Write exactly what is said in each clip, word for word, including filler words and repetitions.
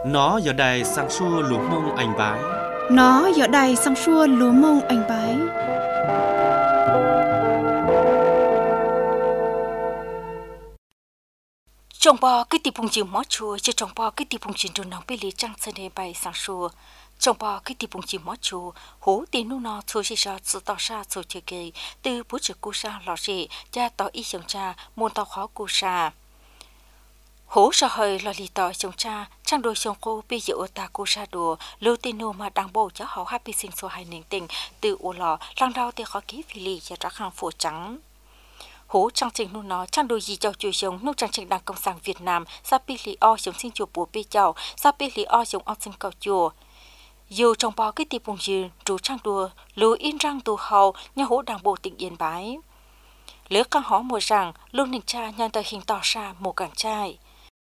Nó giờ đây sang xua lúa mông anh bái. Nó giờ đây sang xua lúa mông anh bái. Trong bò cái tiệp bùng chim mót chua, chứ trong bò cái tiệp bùng chim trôn nóng bê lý trăng sơn đề bay sang xua. Trong bò cái tiệp bùng chim mót chua, hố tiền nu nó thôi chỉ cho sự tỏ ra sự chơi kề từ bố trực cô sa lò rể cha tỏ ý chồng cha môn tao khó cô sa. Hố sợ hơi lò lì tỏ chồng cha trang đôi chồng cô bị dịu ta cô sa đùa lưu tiền nu mà đang bầu cho họ happy sinh số hai nền tình từ ô lò lăng đau thì khó ký phi lì cho rắc hàng phổ trắng. Hố trang trình nu nó trang đôi gì cho chui giống nu trang trình đảng cộng sản Việt Nam sa pi li o giống sinh chùa bùa pi chào sa pi li o giống o sinh cầu chùa. Dù trong bao cái tiệp bùng dư trú trang đùa lưu in răng tù hầu nhà hố đảng bộ tỉnh Yên Bái. Lứa căn hó mùa rằng luôn nền cha nhân tới hình tỏ ra một cảng trai.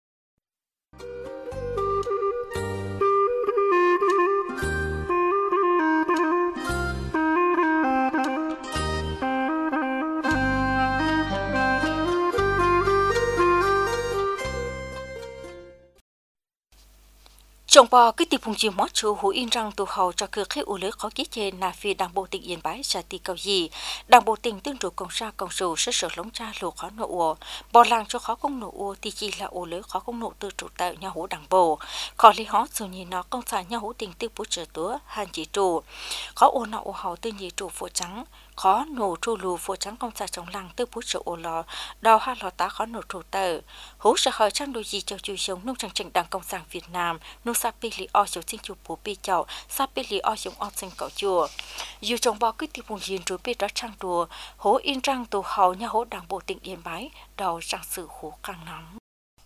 Trong bò cái tiệp bùng chim mót chú hú in răng tù hầu cho cửa khí u lưới khó ký trên là phi đảng bộ tỉnh Yên Bái ra tì cầu gì. Đảng bộ tỉnh tương trụ công sa công sù sức sở lống cha lù khó nổ ua. Bò làng cho khó công nổ ua thì chỉ là u lưới khó công nổ từ trụ tạo nhà hú đảng bộ. Khó lý hót dù nhìn nó công xã nhà hú tỉnh tiêu bố trở tứa hàn chỉ trụ. Khó u nọ u hầu tư nhị trụ phổ trắng. Khó nổ trụ lù phổ trắng công xã trong làng tư bố trở u lò. Đào hai lò tá khó nổ trụ tờ. Hú sở hơi trang đôi gì cho chui sống nông trang trình đảng công sản Việt Nam nông sa pi li o giống sinh chùa bố pi chậu sa pi li o giống o sinh cậu chùa. Dù trong bao cái tiệp bùng hiền rồi biết đó trang đùa hố in răng tù hầu nhà hố đảng bộ tỉnh Yên Bái đầu trang sự hố càng nóng.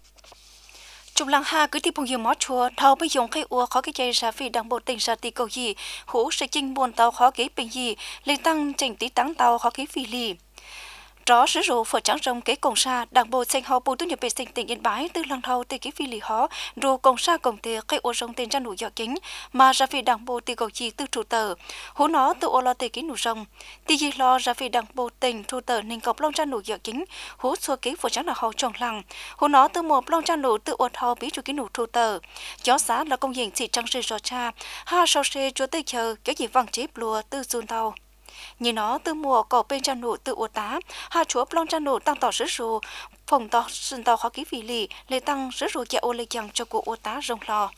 Trong làng hà cứ tiệp bùng hiền mót chùa thầu bây dùng cây ua khó cái dây ra vì đảng bộ tỉnh ra tì cầu gì hố sẽ chinh buồn tàu khó cái bình gì lên tăng trình tí tăng tàu khó cái phi lì. Đó sử dụng phở trắng rồng kế công sa đảng bộ sinh hậu bù tu nhập vệ sinh tỉnh Yên Bái từ lăng thầu từ cái phi lì hó rồi công sa công ty cây ô rồng tiền ra nụ dọ kính mà ra vì đảng bộ từ cầu chi từ trụ tờ hú nó từ ô lo từ cái nụ rồng từ gì lo ra vì đảng bộ tỉnh trụ tờ nên cọp long ra nụ dọ kính hú xua cái phở trắng là hậu trồng lăng hú nó từ một long ra nụ từ ô thầu bí trụ cái nụ trụ tờ gió xá là công diện chỉ trăng rơi rò cha ha sau xe chúa tây chờ cái gì vàng chép lùa từ zun tàu. Như nó từ mùa cỏ bên cha nụ từ ô tá, hai chúa plong cha nụ tăng tỏ rứt rù, phòng tỏ sinh tỏ khó ký vị lì, lấy tăng rứt rù dạ ô lê chàng cho cụ ô tá rồng lò.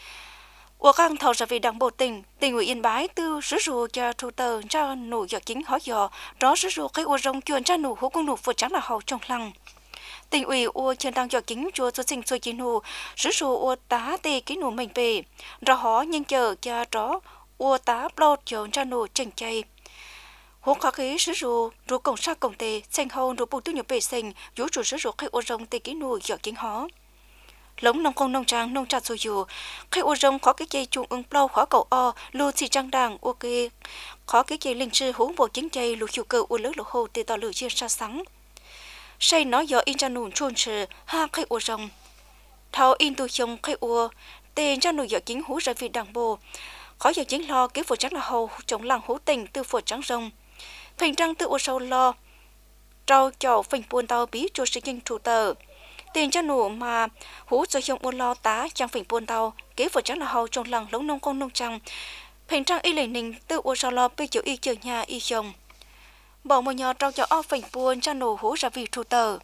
Ô căng thầu ra về đảng bộ tỉnh, tỉnh ủy Yên Bái từ rứt rù cho thủ tờ cha nụ dọ chính hóa dọ, đó rứt rù cái ô rồng chuồn cha nụ hú cung nụ vượt trắng là hậu trong lăng. Tỉnh ủy ô trên tăng dọ chính chùa cho sinh xôi chín nụ, rứt rù ô tá tê cái nụ mình bề, rõ hó nhanh chờ cha đó ô tá plot cho cha nụ chỉnh chay. Hố khó khí sử dụng rùa công sa công tê xanh hôn rùa bù tu nhập vệ sinh dũ rùa sử dụng khai ô rồng tê ký nụ dọ kiến hó. Lống nông công nông trang nông trà xô dù khai ô rồng khó cái dây trung ưng plau khó cầu o lưu xì trang đàng ô kê khó cái dây linh sư hú bộ chính dây lù chiều cơ ô lỡ lộ hồ tê tỏ lửa chia xa sáng. Say nói dọ in ra nụ chôn trừ ha khai ô rồng. Thao in tu chồng khai ô tê ra nụ dọ kiến hú ra vị đảng bồ. Khó dọ chính lo kế phổ trắng là hầu chống làng hú tình từ phổ trắng rồng. Phình trăng tự ô sâu lo trao chậu phình buồn tàu bí cho sự kinh chủ tờ tiền cho nụ mà hú cho hiệu buồn lo tá chẳng phình buồn tàu kế vừa chắc là hầu trong làng lống nông công nông trăng phình trăng y lệ ninh tự ô sâu lo bê chịu y chờ nhà y chồng bỏ một nhỏ trao cho o phình buồn cho nụ hú ra vì chủ tờ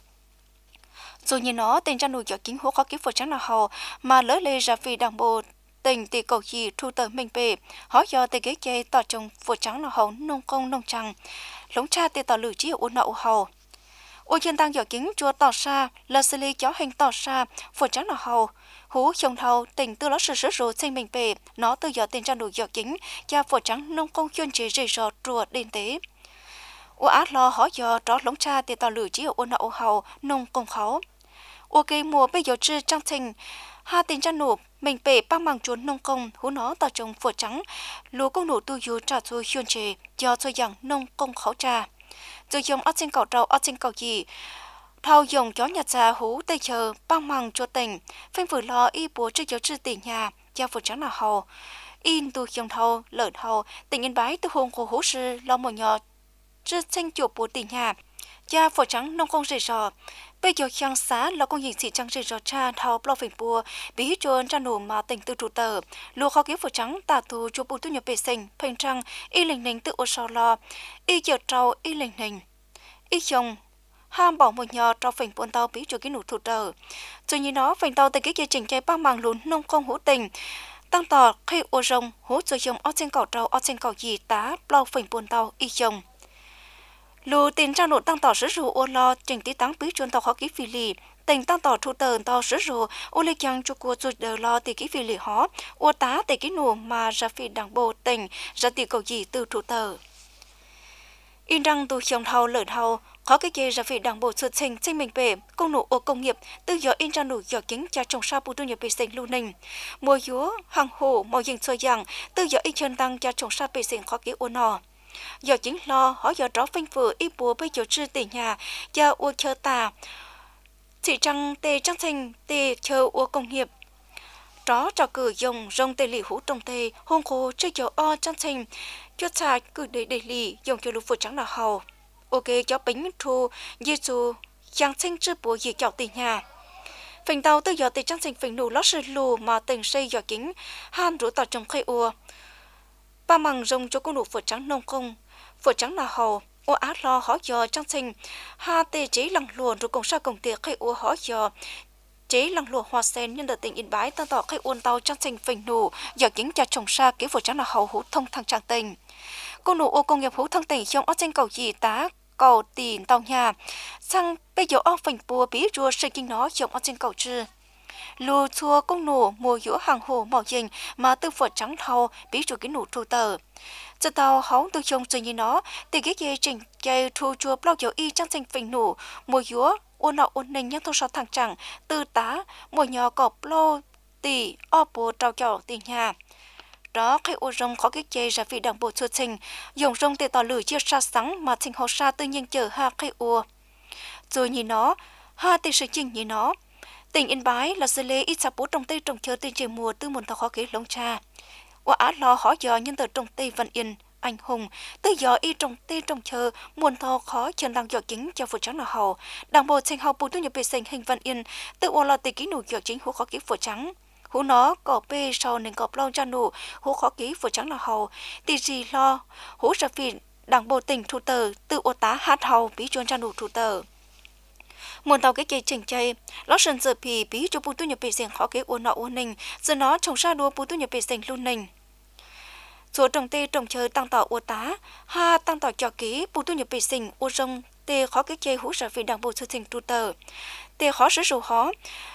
dù như nó tiền cho nụ cho chính hú khó kế vừa chắc là hầu mà lỡ lê ra vì đảng bộ tỉnh tỷ cầu gì thu tờ mình bề hỏi do tê ghế chơi tỏ trồng phổ trắng là hậu nông công nông trăng lống cha tê tỏ lử chí ở nậu hầu ô chân tăng giỏ kính chùa tỏ xa là xử lý chó hình tỏ xa phổ trắng là hầu hú chồng thầu tỉnh tư ló sự sửa rồi sinh mình bề nó từ giỏ tiền trang đủ giỏ kính cha phổ trắng nông công chuyên chế rì rò trùa đền tế ô át lo hỏi do đó lống cha tê tỏ lử chí ở nậu hầu nông công khó ô cây mùa bây giờ chưa trang trình hai tiền trang nộp mình bể băng bằng chuồn nông công hú nó tỏ trồng phở trắng lúa công nổ tu du trà xôi chuyên chế do cho rằng nông công khẩu trà rồi dùng ớt xinh cẩu trâu ớt xinh cẩu gì thao dùng chó nhặt trà hú tây chờ băng bằng chua tỉnh phanh vừa lo y bố chưa nhớ chữ tỉnh nhà do phở trắng là hầu in tu dùng thầu lợn hầu tỉnh Yên Bái từ hồn của hú sư lo một nhỏ chữ xanh chuột bố tỉnh nhà do phở trắng nông công rì rò bây giờ chàng xá là con nhìn sĩ trăng rì rò cha thao plo phình bùa bí trốn cha nổ mà tình tư trụ tờ lùa khó kiếm phụ trắng tà tù chụp bù tu nhập bề sinh phình trăng y lình nình tự ô sao lo y giờ trâu y lình nình y chồng ham bỏ một nhỏ trao phình buôn tàu bí cho cái nụ thủ tờ rồi như nó phình tàu từ cái kia chỉnh chạy băng màng lún nông không hữu tình tăng tỏ khi ô rồng hữu cho chồng ở trên cầu trâu ở trên cầu gì tá plo phình buôn tàu y chồng lù tiền trang nội tăng tỏ sử dụng ô lo trình tí tăng bí chuồn tàu khó ký phi lì tình tăng tỏ thu tờ tàu sử dụng ô lê chăng cho cô rồi đờ lo tỷ ký phi lì hó ô tá tỷ ký nụ mà ra phi đảng bộ tỉnh ra tỷ cầu gì từ thu tờ in răng tu chồng thầu lợn thầu khó cái kia ra phi đảng bộ xuất trình sinh mình về công nụ ô công nghiệp từ giờ in ra nụ giờ kính cha trồng sa bù tu nhập bề sinh lưu ninh mùa dúa hàng hồ màu dình sôi giang từ giờ in chân tăng cha trồng sa bề sinh khó ký ô nọ giờ chính lo họ giờ đó phanh vừa y bùa bây giờ chưa tỉnh nhà giờ ô chờ tà chỉ trăng tê trăng thành tê chờ ô công nghiệp đó trò cử dùng rong tê lì hú trồng tê hôn khô chơi giờ o trăng thành cho xài cử để để lì dùng cho lục phụ trắng là hầu ok cho bánh thu giêsu giang sinh chưa bùa gì chọc tỉnh nhà phanh tàu từ giờ tê trăng thành phanh nụ lót sợi lù mà tỉnh xây giờ kính han rủ tàu trồng khay ua ba mằng rồng cho cô nụ phở trắng nông công phở trắng là hầu ô át lo họ giờ trăng sinh ha tê chế lằng luồn rồi cùng sa cùng tiệc khai ô họ giờ chế lằng luồn hoa sen nhân đợt tình yên bái tăng tỏ khai ôn tàu trăng sinh phình nụ giờ kính cha trồng sa kế phở trắng là hầu hú thông thăng trang tình cô nụ ô công nghiệp hú thăng tình trong ở trên cầu gì tá cầu tiền tàu nhà sang bây giờ ở phình bùa bí rùa xây kinh nó trong ở trên cầu chư lù chua công nổ mùa giữa hàng hồ màu dình mà tư phật trắng thau bí chủ cái nổ thu tờ giờ tàu hóng từ trông rồi như nó thì cái dây chỉnh dây thu chua bao giờ y trắng xanh phình nổ mùa giữa ôn nọ ôn nình nhân thô sao thằng chẳng từ tá mùa nhỏ cọp lô tỉ o bồ trao chảo tiền nhà đó khi ô rong khó cái dây ra vì đảng bộ xuất trình dùng rong để tỏ lử chia xa sáng mà thành hồ sa tự nhiên chờ ha khi ô rồi như nó ha thì sự chỉnh như nó tỉnh Yên Bái là sự lễ ít sắp bố trồng tây trồng chờ tiền trời mùa tư muôn thọ khó kế lông cha. Và á lo khó giờ nhân tờ trồng tây Văn Yên, anh hùng, tư giờ y trồng tây trồng chờ muôn thọ khó chân đang dọ chính cho phụ trắng là hầu. Đảng bộ sinh hầu bù tu nhập bề sinh hình Văn Yên, tự ô lo tây ký nụ dọ chính hú khó ký phụ trắng. Hú nó có bê sau nên có plong cha nụ, hú khó ký phụ trắng là hầu. Tì gì lo, hú ra phi đảng bộ tỉnh thu tờ, tự ô tá hát hầu bí chuôn cha nụ thu tờ. Muốn tàu cái cây chỉnh chay, lót sân giờ pì bí cho bù tu nhập bề sinh khó cái ôn nọ ôn ninh, giờ nó trồng ra đua bù tu nhập bề sinh luôn ninh. Số trồng tê trồng chơi tăng tàu ô tá, ha tăng tàu cho ký bù tu nhập bề sinh ô rong tê khó cái chơi hú sở vì đảng bộ xuất sinh tu tờ, tê khó sử dụng khó.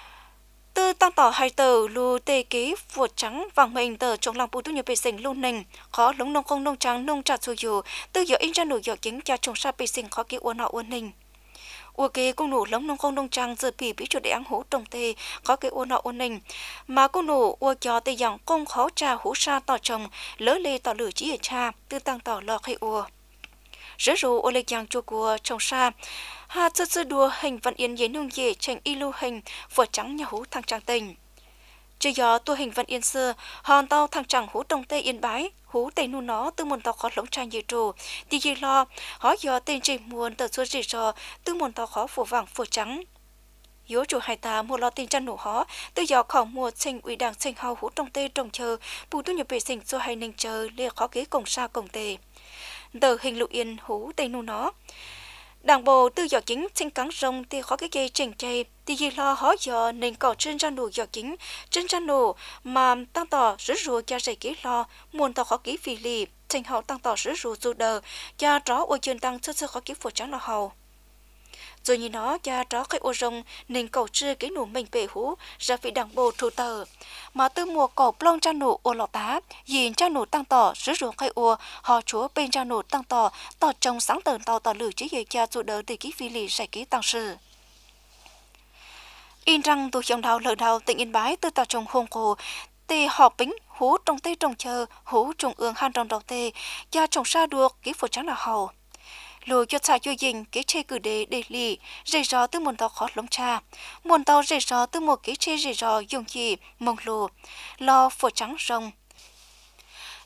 Tư tăng tàu hai tờ lù tê ký vuột trắng vàng mệnh tờ trong lòng bù tu nhập bề sinh luôn ninh, khó lúng nông không nông trắng nông trà xui dù, tư giờ in ra nụ giờ chính cha trồng ra bề sinh khó cái ôn nọ ôn ninh. Ua kê cô nụ lóng nông không nông trang giờ pì bí cho để ăn hú trồng tê có cái ô nọ ôn ninh mà cô nụ ua cho tê dòng công khó trà hú sa tỏ trồng lỡ lê tỏ lửa chỉ ở cha tư tăng tỏ lọ khay ua rớ rù ô lê giang chua của trồng sa ha chơ chơ đua hình Văn Yên dễ nung dễ tranh y lưu hình vợ trắng nhà hú thằng trang tình chưa giờ tua hình Văn Yên xưa hòn tàu thằng chẳng hú trồng tê Yên Bái hú tây nu nó từ một tàu khó lống trang dễ trù thì gì lo họ giờ tên chỉ muốn tờ xuôi gì rồi từ một tàu khó phủ vàng phủ trắng yếu chủ hai ta mua lo tin chăn nụ họ từ giờ khó mua sinh ủy đảng sinh hào hú trồng tê trồng chờ bù tu nhập vệ sinh do hai ninh chờ lê khó kế cổng xa cổng tê tờ hình lụ yên hú tây nu nó đảng bộ từ giờ chính sinh cắn rồng thì khó cái dây chỉnh chay thì gì lo họ giờ nên có trên trang nụ giờ chính trên trang nụ mà tăng tỏ rứa rùa cho dây ký lo muốn tỏ khó ký phi lì thành hậu tăng tỏ rứa rùa dù đờ cho rõ ô chân tăng sơ sơ khó ký phụ trắng là hậu rồi như nó cho rõ cái ô rồng nên cầu chưa cái nụ mình bể hú ra vì đảng bộ thủ tờ mà từ mùa cầu plong trang nụ ô lọ tá nhìn trang nụ tăng tỏ rứa rùa cái ô họ chúa bên trang nụ tăng tỏ tỏ trong sáng tờn tàu tỏ lử chế dây cha dù đờ từ ký phi lì giải ký tăng sự in răng tu trong đào lợi đào tỉnh Yên Bái từ tàu trồng hôn cổ tê họ bính hú trồng tê trồng chờ hú trồng ương han trồng đầu tê cha trồng sa được ký phụ trắng là hầu lùi cho xài cho dình cái chê cử đề đề lì rây rò từ một tàu khó lông cha một tàu rây rò từ một cái chê rây rò dùng gì mông lù lo phụ trắng rồng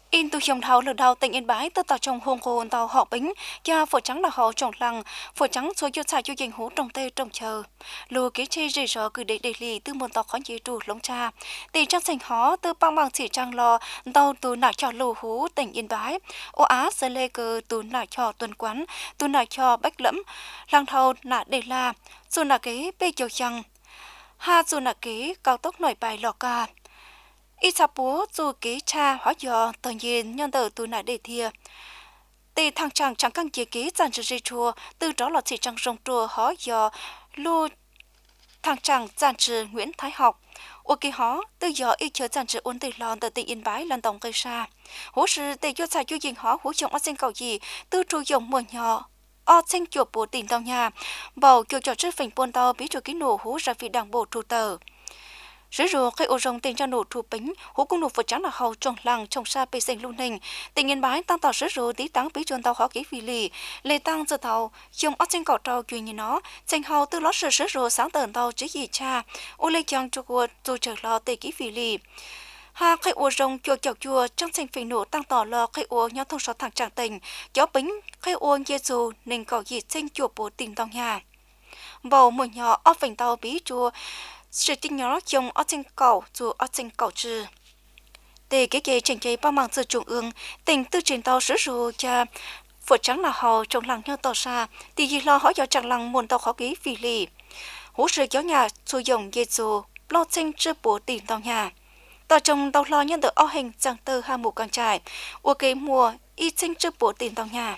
In tu dòng thảo lửa đào tỉnh Yên Bái tất tàu trong hôn hồn tàu họ bính cha phổ trắng là họ trồng lăng phổ trắng xua cho xài cho dành hú trồng tê trồng chờ lùa ký chê rì rò cứ để để lì từ một tàu khó dễ trù lông cha tỷ trang thành họ từ băng bằng chỉ trang lo tàu từ nải cho lù hú tỉnh Yên Bái ô á sơ lê cơ từ nải cho tuần quán từ nải cho bách lẫm lăng thầu nạ để la dù nạ kế bê chiều chăng ha dù nạ kế cao tốc nổi bài lò ca ít sa búa dù kế cha hóa dò tự nhiên nhân tử từ nãy để thìa tì thằng chàng chẳng căng chia kế dàn cho dây chùa từ đó là chỉ chẳng rong chùa hóa dò lu thằng chàng dàn trừ Nguyễn Thái Học ô kỳ hó từ giờ ít chờ dàn trừ ôn từ lòn từ tỉnh Yên Bái lần tổng gây xa hỗ sự để cho xài cho dình hó hỗ trợ ở sinh cầu gì từ trụ dòng mùa nhỏ ở sinh chuột bộ tỉnh tàu nhà bầu kiểu trò trước phình buôn tàu bí cho ký nổ hú ra vì đảng bộ trụ tờ sử dụng cây ô rồng tiền cho nổ thu bính hú cung nổ vật trắng là hầu trồng làng trồng xa bê sinh lưu ninh tỉnh Yên Bái tăng tàu sử dụng tí tăng bí chuồn tàu khó ký phi lì lê tăng giờ tàu dùng ở trên cỏ trâu chuyện như nó tranh hầu từ lót sử sử dụng sáng tờn tàu chỉ gì cha ô lê chàng cho cuộc dù chờ lo tê ký phi lì ha cây ô rồng chùa chọc chùa trong sinh phình nổ tăng tàu lo cây ô nhau thông số thẳng trạng tình gió bính cây ô giê dù nên có gì sinh chùa bộ tỉnh tàu nhà bầu một nhỏ ở phình tàu bí chùa sự tin nhớ chồng ở trên cầu dù ở trên cầu trừ để cái kế trình chế bao mảng từ trung ương tỉnh tư trình tàu sử dụng cho phổ trắng là họ trong làng nhau tàu xa thì gì lo hỏi cho chẳng làng muôn tàu khó ký phi lì hỗ trợ giáo nhà sử dụng dây dù lo trên chưa bố tỉnh tàu nhà tàu trong tàu lo nhân được ở hình chẳng từ hai mũ càng trải ô kế mùa y trên chưa bố tỉnh tàu nhà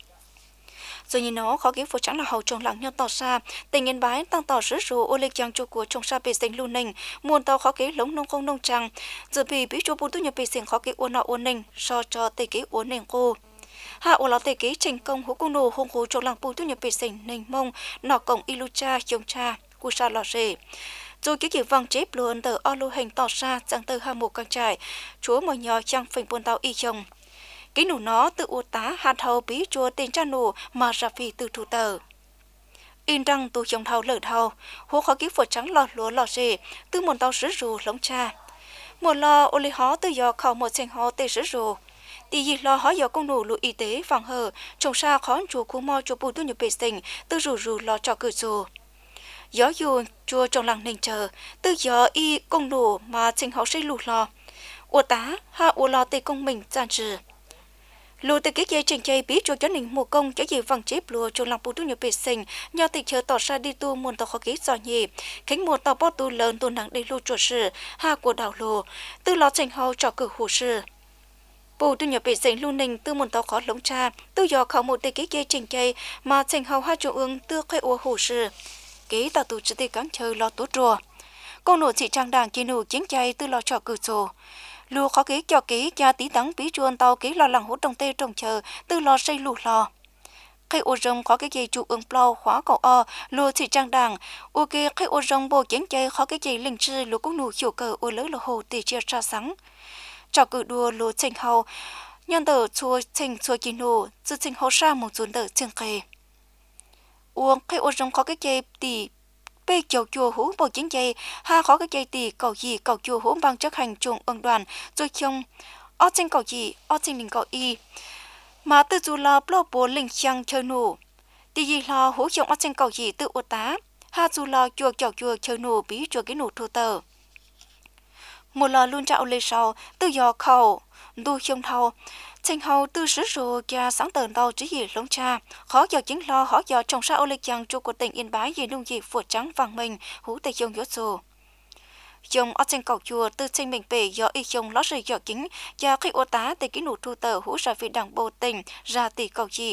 rồi nhìn nó khó kiếm phổ trắng là hậu trồng lặng nhau tàu xa tỉnh Yên Bái tăng tàu sử dụng ô lê chàng cho của trồng xa bề sinh lưu ninh muôn tàu khó kế lống nông không nông trăng giờ bị bí cho bút tu nhập bề sinh khó kế uốn nọ uốn ninh so cho tây kế uốn nền cô hạ ô lão tây kế thành công hú cung nô hung hú trồng lặng bút tu nhập bề sinh ninh mông nọ cổng ilucha chồng cha cu sa lò rể rồi cái kiểu vàng chép luôn từ ô lô hình tàu xa chẳng từ hai một càng trải chúa mồi nhỏ chẳng phình buôn tàu y chồng cái nụ nó từ ô tá hạt hầu bí chùa tên cha nụ mà ra phi từ thủ tờ in răng tu chồng thầu lợn thầu hố khó ký phổ trắng lò lúa lò rể từ một tàu sứ rù lóng cha một lò ô lì hó từ giờ khẩu một sen hó tê sứ rù tỷ gì lò hó giờ công nụ lụ y tế vàng hờ trồng xa khó chùa khu mò chùa bù tu nhập bể sinh từ rù rù lò trò cử rù gió dù chùa trong làng nền chờ từ giờ y công nụ mà sen hó xây lụ lò ô tá ha ô lò tê công mình giàn trừ lùa từ cái dây trình chơi biết cho cho mình mùa công cho gì vàng chép lùa cho lòng bù tu nhập bể sinh nhờ tình chờ tỏ ra đi tu muôn tàu khó ký giỏi nhỉ cánh một tàu bó tu lớn tu nặng đầy lùa chuột sự ha của đảo lùa từ lò trình hậu trò cử hồ sự bù tu nhập bể sinh lưu ninh từ muôn tàu khó lống cha từ giờ khảo một từ cái dây trình chơi mà trình hậu ha trung ương từ khai ô hồ sự ký tàu tu chỉ cắn chơi lo tốt rùa con nổ chỉ trang đảng chỉ nổ chiến chơi từ lò trò cử rùa lùa khó ký cho ký cha tí tắng bí chuồn tàu ký lo lằng hút trồng tê trồng chờ từ lò xây lù lò cây ô rồng khó cái dây trụ ứng plau khóa cầu o lùa chỉ trang đảng ô kê cây ô rồng bồ chén chơi khó cái dây linh chư lùa cũng nụ chiều cờ ô lỡ lò hồ tì chia ra sáng trò cử đùa lùa trình hầu nhân tờ chua trình chua kỳ nổ dự trình hầu ra một chuồn tờ chương kề uống cây ô rồng khó cái dây tì bê chầu chùa hú bộ chiến dây ha khó cái dây tì cầu gì cầu chùa hú bằng chấp hành trùng ương đoàn rồi chung ở trên cầu gì ở trên đỉnh cầu y mà từ dù là blo bố linh chăng chơi nổ tì gì là hú chung ở trên cầu gì tự ô tá ha dù là chùa chầu chùa chơi nổ bí chùa cái nổ thô tờ một lò luôn trạo lê sau từ giò khẩu đu chung thâu tranh hầu từ sử dụng cha sáng tờn tàu chỉ gì lông cha khó giờ chính lo khó giờ trồng sao lịch chàng cho của tỉnh Yên Bái về nông nghiệp phổ trắng vàng mình hú tây dông gió sồ dông ở trên cầu chùa từ trên mình bể do y dông lót rơi gió chính và khi ô tá từ cái nụ thu tờ hú ra vì đảng bộ tỉnh ra tỷ cầu gì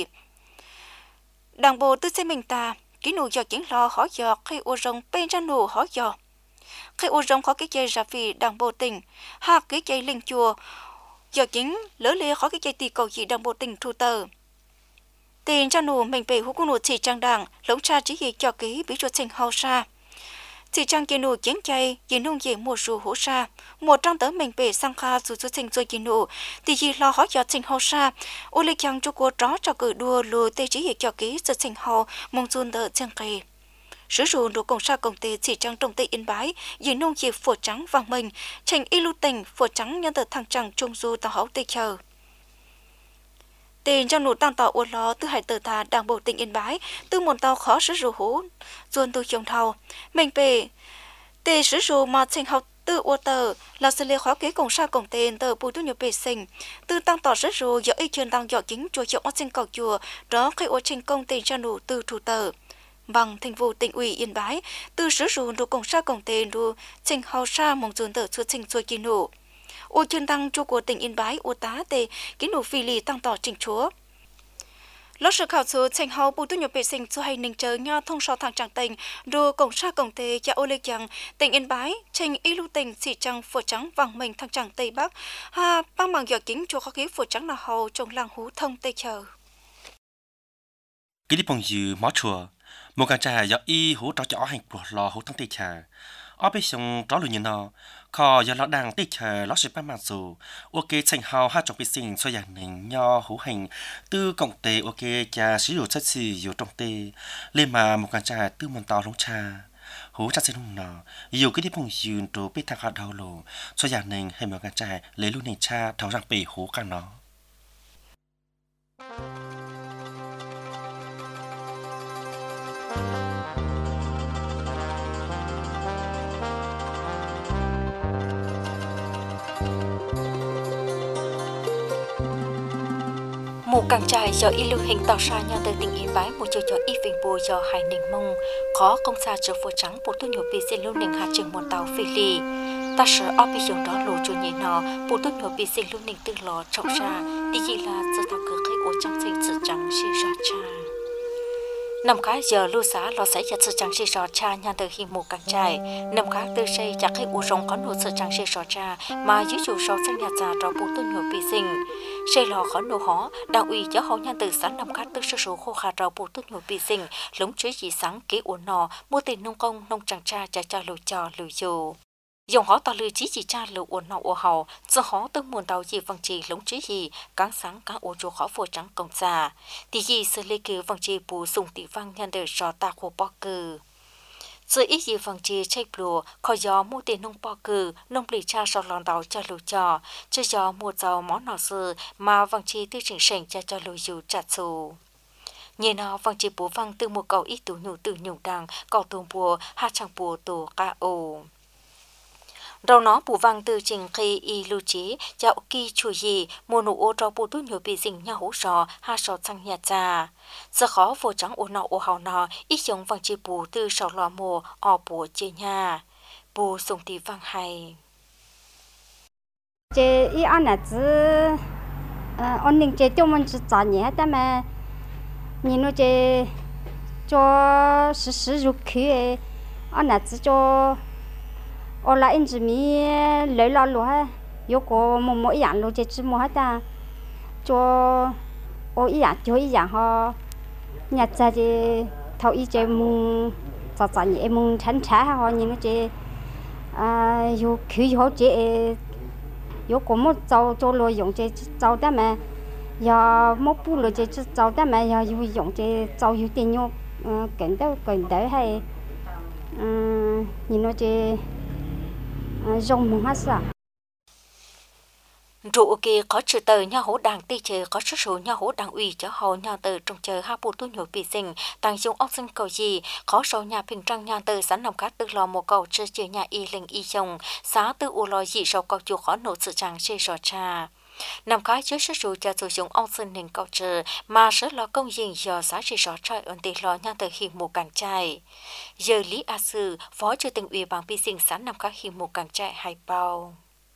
đảng bộ từ trên mình ta cái nụ gió chính lo khó giờ khi ô rồng bên ra nụ khó giờ khi ô rồng khó cái dây ra vì đảng bộ tỉnh ha cái dây linh chùa giờ chính lỡ lê khó cái dây tì cầu gì đảng bộ tỉnh thu tờ tiền cho nụ mình về hú cung nụ chỉ trang đảng lống cha chỉ gì cho ký bí cho trình hậu sa chỉ trang kia nụ chiến chay gì nông gì mùa rù hú sa một trong tớ mình về sang kha dù cho trình rồi kia nụ thì gì lo khó cho trình hậu sa ô lê chăng cho cô đó cho cử đua lùi tê chỉ gì cho ký cho trình hậu mong dùn đỡ chân kề sử dụng đồ công sa công ty chỉ trang trồng tây Yên Bái gì nông nghiệp phổ trắng vàng mình trình y lưu tỉnh phổ trắng nhân tờ thằng trăng trung du tàu hậu tây chờ tên trong nụ tăng tàu uốn ló từ hải tờ thà đảng bộ tỉnh Yên Bái từ một tàu khó sử dụng hú dồn từ chồng thầu mình về tê sử dụng mà trình học từ ô tờ là sự liên khó kế cùng sa cùng tên tờ bùi tu nhiều bề sinh từ tăng tỏ sử dụng do ý chuyên tăng dọ chính chùa chậu trên cầu chùa đó khi ô trình công tên cho nụ từ thủ tờ bằng thành vụ tỉnh ủy Yên Bái từ sử dụng đồ cùng sa cùng tên đồ trình hào sa mong dồn tờ chùa trình chùa kỳ nụ ô chuyên tăng chùa của tỉnh Yên Bái ô tá tê ký nụ phi lì tăng tỏ trình chúa lót sự khảo số thành hậu bùi tu nhiều bề sinh cho hay ninh chờ nhau thông so thằng tràng tỉnh đồ cổng sa cổng tề cha ô lê chàng tỉnh Yên Bái trình y lưu tỉnh xỉ trăng phổ trắng vàng mình thằng tràng tây bắc ha băng bằng giỏ kính cho khó khí phổ trắng là hầu trong làng hú thông tây chờ cái đi bằng dư mó chùa một cái trai do y hú trò chó hành của lò hú thông tây chờ ở bên sông trò lùi như nó kho do lọ đằng tây chờ lọ sẽ bắt mặt dù ok thành hào hai trong bề sinh cho dạng nền nho hú hành từ cổng tề ok cha sử dụng chất xìอยู่trong tề lên mà một cái trai từ một tàu lông trà hú cha sẽ không nọ nhiều cái đi bằng dư đồ bên thang hạt đầu lồ cho dạng nền hay một cái trai lấy luôn nền cha tháo răng bể hú càng nó một càng trai do y lưu hình tạo ra nhau từ tỉnh Yên Bái một chiều cho y phình bùa do hải ninh mông khó công xa trở phổ trắng bộ tu nhiều bị xin lưu ninh hạt trường một tàu phi lì ta sợ ở bị dùng đó lù chủ nhị nọ bộ tu nhiều bị xin lưu ninh từ lò trọng ra đi gì là giờ tàu cửa khách của trong sinh sự trắng xì rõ cha nằm khá giờ lưu xá lò xảy ra sự trắng xì rõ cha nhau từ khi một càng trai nằm khá từ xây chắc khách u rong có nụ sự trắng xì rõ cha mà dưới chủ sâu sang nhà già cho bộ tu nhiều bị sinh xây lò khó nô hó đảng ủy giáo hậu nhan từ sáng năm khát tức sơ số khô khá rau bù tốt nhồi bị sinh lống chế dị sáng kế uốn nò mua tiền nông công nông chẳng cha cha cha lùi trò lùi dù dòng họ tao lùi chí chỉ cha lùi uốn nò uốn hậu giờ họ từng muôn tàu gì văng trì lống chế gì cáng sáng cáng uốn chùa khó phù trắng công già thì gì sự lê cứ văng trì bù sùng tỷ văng nhan từ trò ta khô bó cừ giờ ít gì vàng chia chạy bùa khỏi gió mua tiền nông bò cừ nông lì cha sau lòn tàu cho lù trò cho gió mua giàu món nọ sư mà vàng chia tư chỉnh sành cho cho lù dù chặt xù nhìn nó vàng chia bùa vàng từ một cầu ít tủ nhủ từ nhủ đằng cầu tù bùa hai chẳng bùa tù ca ồ đầu nó bù vàng từ trình khi y lưu trí chạo kỳ chùa gì mua nụ ô trò bù tu nhiều bị dình nhau hú sò ha sò sang nhà cha giờ khó vô trắng ô nọ ô hào nọ ít giống vàng chi bù từ sò lò mùa ở bùa chơi nhà bù sùng thì vàng hay chế y ăn là chứ ổn định chế tiêu mình chỉ trả nhẹแต่mà nhìn nó chế cho sử sử dụng khí ăn là chứ cho ở lại anh chỉ mi lấy lo luôn ha, yêu có một mỗi dạng luôn chỉ chỉ mua hết ta, cho ở ý dạng cho ý dạng họ nhặt ra thì thầu ý chỉ mua chặt chặt nhẹ mua chén trà họ nhìn nó chỉ à yêu khí họ chỉ yêu có một trâu trâu lôi dùng chỉ trâu đó mà giờ một bù lôi chỉ trâu đó mà giờ yêu dùng chỉ trâu yêu tiền nhau cảnh đó cảnh đấy hay nhìn nó chỉ rong mùng hát sao trụ kia có trừ tờ nhà hỗ đảng tây chờ có số số nhà hỗ đảng ủy cho hầu nhà tờ trong chờ hai bộ tu nhồi bị sinh tăng dung ốc sinh cầu gì có số nhà bình trăng nhà tờ sẵn nằm cát từ lò một cầu chơi chơi nhà y linh y chồng xá từ u lò dị sầu cầu chùa khó nổ sự chẳng chơi sò cha nằm khá chứa số số cho sử dụng ốc sinh hình cầu chờ mà sẽ là công dình giờ xá chơi sò trai ổn định lò nhà tờ hiện một càng trai giờ Lý A Sư phó chủ tịch ủy ban bị sinh sẵn nằm khá hiện một càng trai hai bao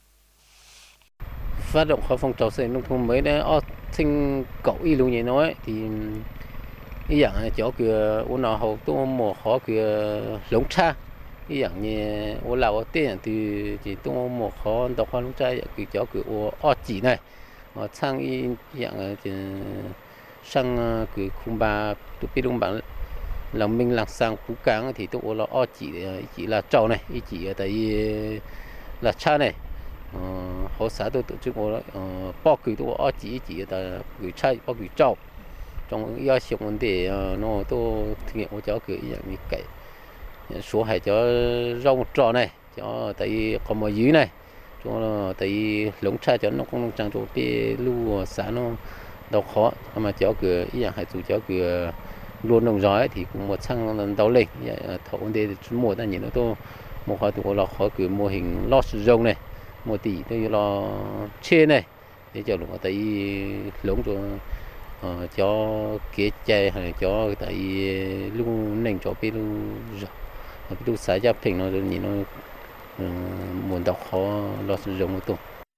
phát động khởi phong trào xây nông thôn mới đấy ở sinh cậu y luôn như nói thì cái dạng chỗ kia u nào hậu tôi một khó kia lống cha cái dạng như u lào tiền thì chỉ tôi một khó đọc khoa lống cha cái chỗ kia u ở chỉ này ở sang y dạng thì sang cái khung ba tôi biết đúng bạn là mình làm sang phú cáng thì tôi là ở chỉ chỉ là trâu này chỉ ở tại là cha này họ xã tôi tổ chức một bao cử tôi ở chỉ chỉ là gửi trai bao gửi trâu trong yêu cầu vấn đề nó tôi thực hiện một cháu gửi dạng như cái số hai cháu rau một trò này cho tại còn một dưới này cho tại lống trai cho nó không trang chỗ để lưu xã nó đâu khó mà cháu cứ ý dạng hay chú cháu cứ luôn đồng gió thì cũng một sang đầu lên thấu đây một là nhìn nó tôi một hai tụ là khó cứ mô hình lót rồng này một tỷ tôi lo trên này để cho nó tại lống cho cho kế chạy hay cho tại lúc nền cho biết lúc lúc xài giáp thỉnh nó nhìn nó muốn đọc khó lót rồng một tụ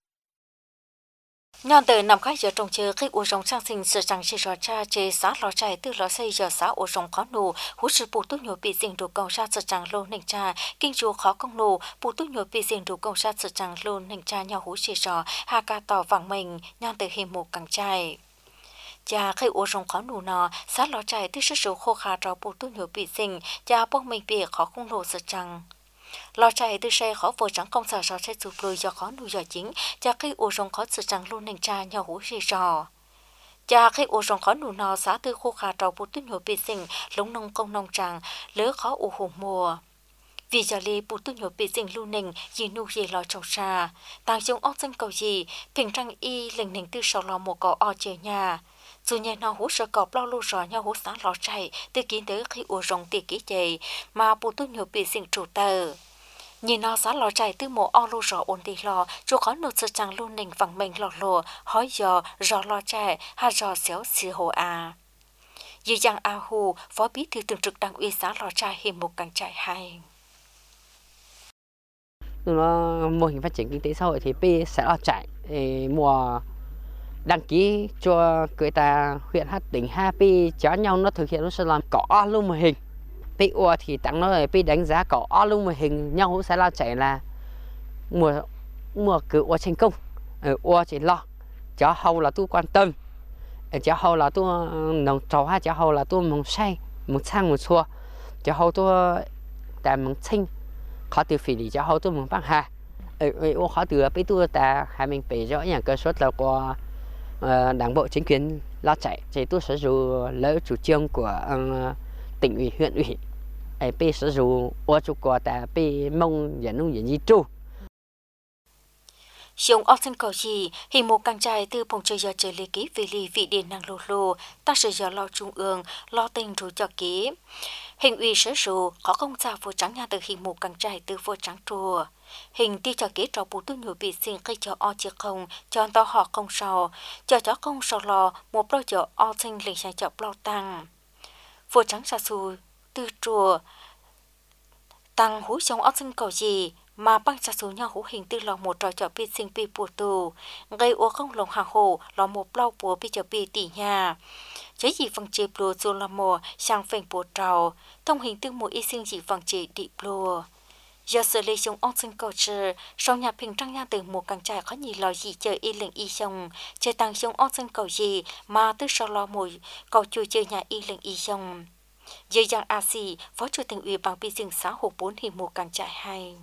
nhon từ nằm khai giờ trồng chơi khi u rồng sang sinh sự rằng chỉ rõ cha chế xã lò chạy từ lò xây giờ xã u rồng khó nụ hú sự bù tu nhổ bị dình đủ công ra sự rằng lô nền cha kinh chúa khó công nụ bù tu nhổ bị dình đủ công ra sự rằng lô nền cha nhau hú chỉ rõ hà ca tỏ vàng mình nhon từ hiểm một càng trai cha khi u rồng khó nụ nọ xã lò chạy từ sự số khô khá rõ bù tu nhổ bị dình cha bốc mình bị khó công nụ sự rằng lò chạy từ xe khó vô trắng công sở rõ sẽ chụp lùi do khó nuôi giờ chính cha khi u rồng khó sự rằng luôn nền cha nhau hú gì rò cha khi u rồng khó nụ nọ xã từ khu khá trò bút tuyết nhồi bị sinh lúng nông công nông tràng lỡ khó u hùng mùa vì giờ li bút tuyết nhồi bị sinh luôn nền gì nu gì lò trầu xa tăng chung óc dân cầu gì平常y lình nền từ sau lò một cỏ o chơi nhà dù nhà nó hú sợ cọp lo lu rò nhau hú sáng lò chạy từ kiến tới khi u rồng tì ký chạy mà bút tuyết nhồi bị sinh chủ tờ nhìn nó xã lò chạy từ mộ o lu rò ổn đi lò chú khó nốt sự chẳng luôn nình vắng mình lò lò hỏi giờ rò lò chạy ha rò xéo xì hồ à như rằng a hù phó bí thư thường trực đảng ủy xã lò chạy hiểm một càng chạy hay nó mô hình phát triển kinh tế xã hội thì P sẽ lò chạy mùa đăng ký cho người ta huyện hát tỉnh hai P cho nhau nó thực hiện nó sẽ làm cỏ luôn mô hình P O thì tặng nó là P đánh giá có o luôn mà hình nhau sẽ lo chạy là mùa mùa cứ O thành công ở O chỉ lo cháu hầu là tôi quan tâm cháu hầu là tôi nông trầu ha cháu hầu là tôi mong say mong sang một xua cháu hầu tôi tại mong sinh khó từ phỉ lý cháu hầu tôi mong bằng hà ở O khó từ P tôi ta hai mình phải rõ nhà cơ suất là qua đảng bộ chính quyền lo chạy thì tôi sẽ dù lỡ chủ trương của tỉnh ủy huyện ủy ai pe sử dụng ô chục quả tại pe mong dẫn nông dân di tru Sống ở trên cầu gì, hình một càng trai từ phòng chơi giờ chơi lý ký về lý vị điện năng lô lô, ta sẽ giờ lo trung ương, lo tình rủ cho ký. Hình ủy sở rủ, có công gia vô trắng nhà từ hình một càng trai từ vô trắng chùa. Hình ti cho ký trò bù tu nhủ bị xin khi cho o chia không, cho tao họ không sao, cho chó không sao lo, một đôi cho o sinh lịch sản cho bao tăng. Vô trắng xa xù, từ chùa, tăng hú sống ở trên cầu gì, mà băng trả số nhau hữu hình tư lò một trò cho bị sinh bị bùa tù gây ô không lồng hàng hồ lò một lau bùa bị cho bị tỉ nhà chế gì phần chế bùa dù là mùa sang phèn bùa trào thông hình tư mùa y sinh gì phần chế đi bùa giờ xử lý sống ong sinh cầu trừ sau nhà bình trăng nhà từ một càng trải có nhiều lò gì chơi y lệnh y sông chơi tăng sống ong sinh cầu gì mà từ sau lò mùi cầu chui chơi nhà y lệnh y sông giờ giang a xì phó chủ tịch ủy ban bị sinh xã hồ bốn thì một càng trải hay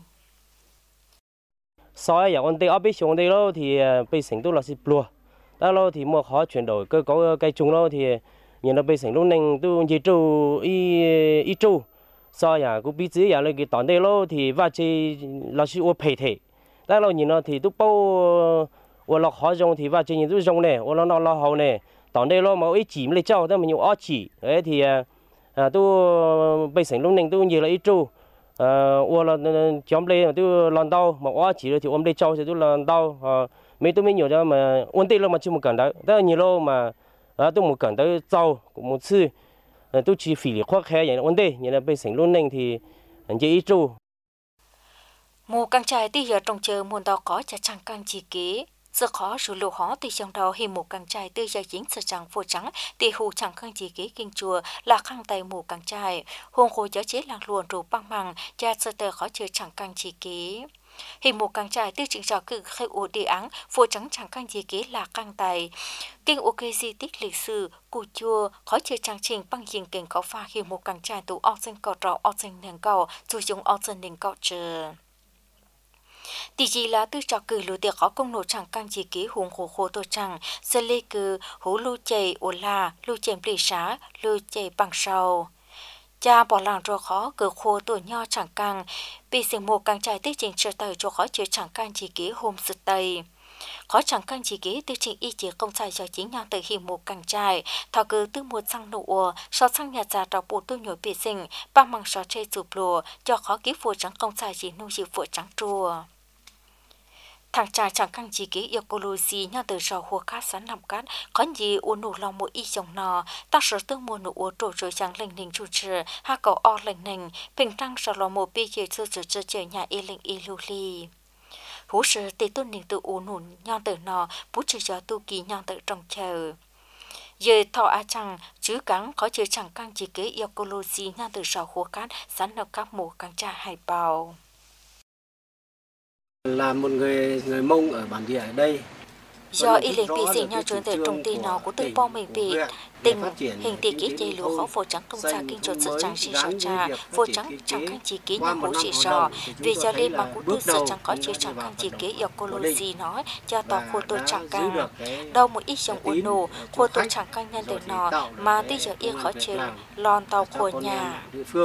sau này ổn định ở bên xuống đây lo thì bên sinh都là xịt lúa, đó lo thì mua khó chuyển đổi cơ cấu cây trồng lo thì nhìn nó bên sinh lúc này tôi chỉ trâu y y trâu, sau này cũng biết gì à là cái tòn đây lo thì vài chỉ là sự ô phê thể, đó lo nhìn nó thì tôi bao ô lo khó trồng thì vài chỉ nhìn tôi trồng này, ô lo nó lo hậu này, tòn đây lo mà ấy chỉ mới trâu, đó mình nhiều ó chỉ, đấy thì tôi bên sinh lúc này tôi nhiều là y trâu. Ủa là chấm lên tôi làm đau mà quá chỉ thì ôm đây trâu thì tôi làm đau mấy tôi mới nhiều cho mà ổn định là mà chưa một cần đấy rất là nhiều lâu mà tôi một cần tới trâu cũng một次tôi chỉ phỉ lý khoác khe vậy ổn định như là bây sinh luôn nên thì dễ ít trâu mù càng trai tí giờ trong chờ muôn đau có cho chẳng càng chỉ kế giờ khó sự lộ khó thì trong đầu hi một càng trai tư giờ chính sự trắng phô trắng thì hù chẳng khang chỉ kế kinh chùa là khang tay mù càng trai hùng khối giáo chế lạc luồn rủ băng bằng cha sơ tờ khó chơi chẳng càng chỉ kế hi một càng trai tư chính rõ cự khai ổ địa áng phô trắng chẳng càng chỉ kế là khang tay kinh ok di tích lịch sử cụ chùa khó chơi trang trình băng diện cảnh có pha hi một càng trai tụ óc sinh cọ trọ óc sinh nền cầu dù dùng óc sinh nền cọ chờ tỷ gì là tư trò cử lúa tiệc có công nổ chẳng càng chỉ ký hùng khổ khổ tổ chẳng sơ lê cử hú lưu chảy ổ la lưu chảy bì xá lưu chảy bằng sầu cha bỏ làng rồi khó cử khô tuổi nho chẳng càng bị sinh một càng trái tích trình trở tới cho khó chơi chẳng càng chỉ ký hôm sự tây Khó chẳng căn chỉ ký tiêu trình y chỉ công sai cho chính nhau từ hình một càng trai, thọ cứ từ một sang nụ ua, so sang nhà già trò bộ tu nhồi bị sinh, ba măng so chê chụp lùa, cho khó ký phụ trắng công sai chỉ nụ dịu phụ trắng chua. Thằng trai chẳng căn chỉ ký ecology nhau từ sò hùa cát sắn làm cát, có gì u nụ lòng một y dòng nò, ta sở tương mua nụ ua trổ rồi chẳng lệnh nình chủ trì, ha cầu o lệnh nình, bình tăng sò lòng một bi kì sư trở trở trở nhà y lệnh y lưu ly. Hú sư tì tôn nình tự u nụ nhau từ nò, bú trừ cho tu kỳ nhau từ trong chờ. Giờ thọ á chẳng, chứ cắn có chữ chẳng căn chỉ ký ecology nhau từ sò hùa cát sắn làm các mù càng cha hải bào. Là một người người Mông ở bản địa ở đây. Do y lệnh bị sinh nhau chuyển từ trong tin nó của tự bom mình bị tình hình tỷ ký dây lúa khó phổ trắng công gia kinh trột sự trắng xì sò trà phổ trắng chẳng khăn chỉ ký nhà hữu xì sò vì do lên bằng của tư sự chẳng có chữ chẳng khăn chỉ ký ecology nói cho tỏ khu tôi chẳng càng đâu một ít dòng ổn nổ khu tôi chẳng càng nhân từ nó mà tí giờ yên khó chịu lon tàu của nhà.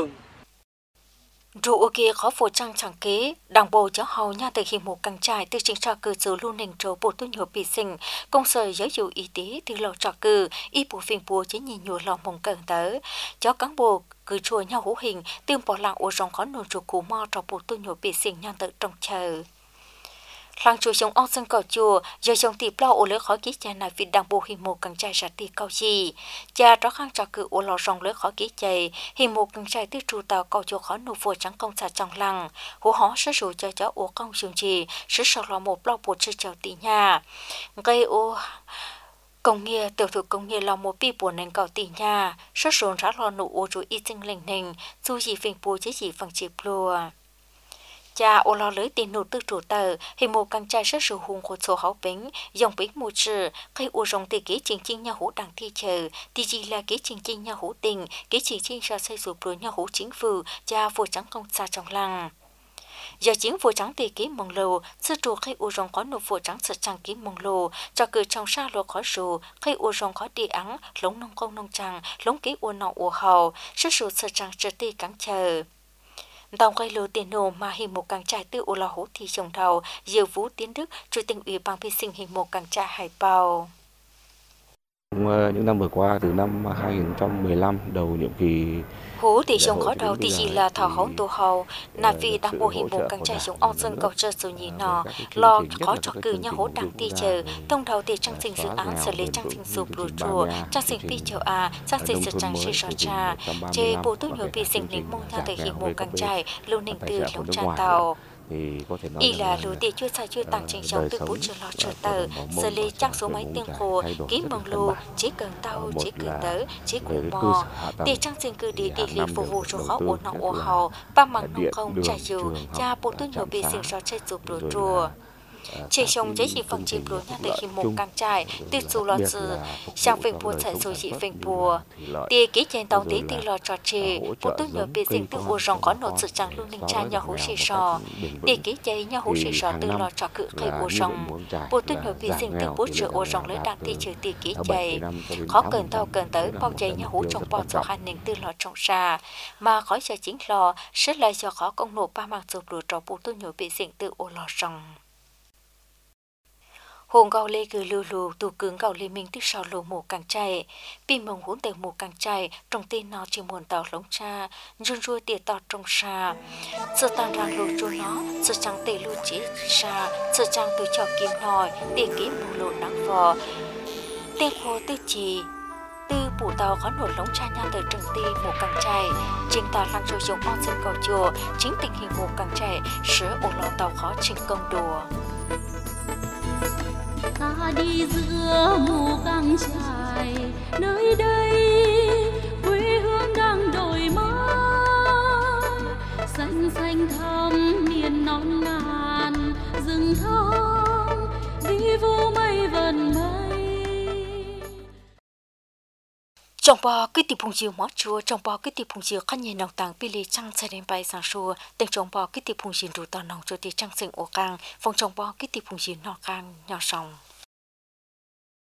Rượu kia khó phổ trăng chẳng kế, đảng bộ cháu hầu nhà từ hình một càng trải từ chính trò cử dự lưu nền trổ bộ tu nhổ bị sinh, công sở giáo dục y tế từ lò trò cử, y bộ phiền bùa chế nhìn nhổ lòng mong cần tới. Cháu cán bộ cử chùa nhau hữu hình, tương bỏ lạng ổ rong khó nổ trụ cú mò trò bộ tu nhổ bị sinh nhau tự trong chờ. Làng chùa sống ông sân cầu chùa, giờ sống tì plau ổ lưới khó ký cha này vì đảng bộ hình một càng trai ra tì cầu gì. Cha đó khang trò cử ổ lò rong lưới khó ký chạy, hình một càng trai tư trụ tàu cầu chùa khó nụ vua trắng công xà trong làng. Hú hó sơ sủ cho cháu ổ công xung trì, sơ sọ lò một plau bột sư chào tì nhà. Gây ổ công nghiệp tiểu thủ công nghiệp là một bi buồn nên cầu tì nhà, sơ sủ ra lò nụ ổ rồi y tinh lệnh nình, dù gì phình bùa chế gì phẳng chịp lùa. Cha ô lo lưới tiền nụ tư chủ tờ, hình một càng trai rất sự hùng của số hậu bính, dòng bính mù trừ, khi ô rong tỷ ký trình chinh nhà hữu đảng thi chờ, thì gì là ký trình chinh nhà hữu tình, ký trình chinh ra xây rụp rồi nhà hữu chính phủ, cha vua trắng công xa trong làng. Giờ chính vua trắng tỷ ký mong lồ, sư trụ khi ô rong có nụ vua trắng sợ trăng ký mong lồ, cho cử trong xa lô khó sù, khi ô rong có đi ắng, lống nông công nông trăng, lống ký ô nọ ô hầu, sư sụ sợ trăng trở tỷ cắn chờ. Tàu gây lô tiền nổ mà hình một càng trại từ ô lò hố thì trồng đầu, Diệu Vũ Tiến Đức, Chủ tịch Ủy ban vi sinh hình một càng trại Hải Bào. Những năm vừa qua, từ năm hai nghìn không trăm mười lăm, đầu nhiệm kỳ Hú thì trồng khó đầu thì chỉ là thảo hóng tổ hầu, là vì đang bộ hình một càng trại sống ông dân cầu chơi dù nhí nọ, lo khó cho cử nhà hố đảng ti chờ, tông đầu thì trang sinh dự án xử lý trang sinh sụp lùa chùa, trang sinh pi chầu à, trang sinh sự trang sĩ sò trà, chế bộ tốt nhiều bị sinh lính mong theo thể hình một càng trại, lưu ninh từ lông tràn tàu. Y là lúa địa chưa sai chưa tăng trình sống từ bút chưa lo trở tờ, xử lý trang số máy tiếng khổ, ký mong lù, chỉ cần tàu, chỉ cần tớ, chỉ cùng mò. Địa trang sinh cư địa địa lý phục vụ cho khó ổn nọ ổ hầu, ba mảng nông không trả dù, cha bộ tốt nhiều bị sinh do chơi chụp lúa chùa. Chỉ trong giấy chỉ phần chìm lúa nhà từ khi một càng trại, từ dù lo sự, sang phình bùa chạy rồi dị phình bùa. Địa ký trên tàu tí từ lo trò trì, bộ tốt nhiều bị sinh từ ổ rong có nốt sự chẳng luôn ninh cha nhà hú xì sò. Địa ký chạy nhà hú xì sò từ lo trò cự khai ổ rong. Bộ tốt nhiều bị sinh từ bút trừ ổ rong lấy đạt ti trừ địa ký chạy. Khó cần tàu cần tới bao chạy nhà hú trong bao cho hành ninh từ lo trọng xa. Mà khói cho chính lo, rất lại cho khó công nộp ba mạng dục lúa trò bộ tốt nhiều bị sinh từ ổ lò rong. Hồn gạo lê cứ lưu lù tù cứng gạo lê mình tích sau lù mù càng chạy, pin mông hốn tề mù càng chạy, trong tin nó chỉ muốn tàu lống cha, run rua tìa tàu trong xa. Sự tăng ràng lù cho nó, sự trắng tề lù chế xa, sự trắng từ cho kiếm nòi, tìa ký mù lù nắng vò. Tên khô tư trì, tư bù tàu có nổi lống cha nha từ trừng ti mù càng chạy, trình tàu lăng rồi dùng con sân cầu chùa, chính tình hình mù càng chạy, sửa ổ lò tàu khó trình công đùa. Ta đi giữa mù căng trải, nơi đây quê hương đang đổi mới, xanh xanh thắm miền non ngàn, rừng thông vi vu mây vần mây. Trong bò cái tiệp phùng chiều mót chua, trong bò cái tiệp phùng chiều khăn nhìn nòng tàng pili trăng xe đêm bay sang xua, tình trong bò cái tiệp phùng chiều đủ tàu nòng cho tiệp trăng sinh ổ càng, phòng trong bò cái tiệp phùng chiều nọ càng nhỏ sòng.